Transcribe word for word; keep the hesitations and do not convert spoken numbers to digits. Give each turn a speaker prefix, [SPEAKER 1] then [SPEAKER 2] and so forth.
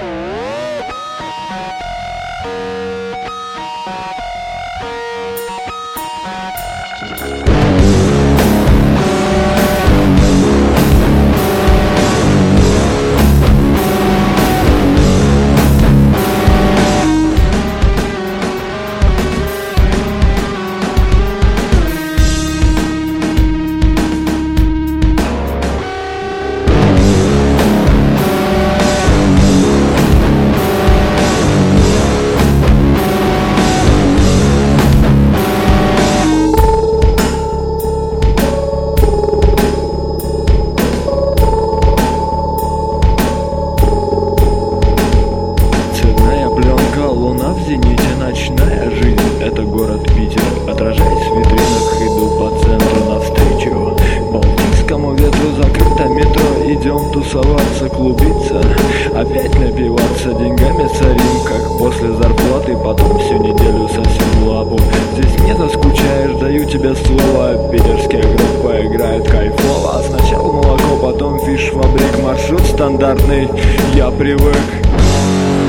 [SPEAKER 1] В зените ночная жизнь, это город Питер. Отражаясь в витринах, иду по центру навстречу балтийскому ветру, закрыто метро. Идем тусоваться, клубиться, опять напиваться, деньгами царим, как после зарплаты. Потом всю неделю сосем лапу. Здесь не заскучаешь, даю тебе слово. Питерская группа играет кайфово. Сначала молоко, потом фиш-фабрик. Маршрут стандартный, я привык.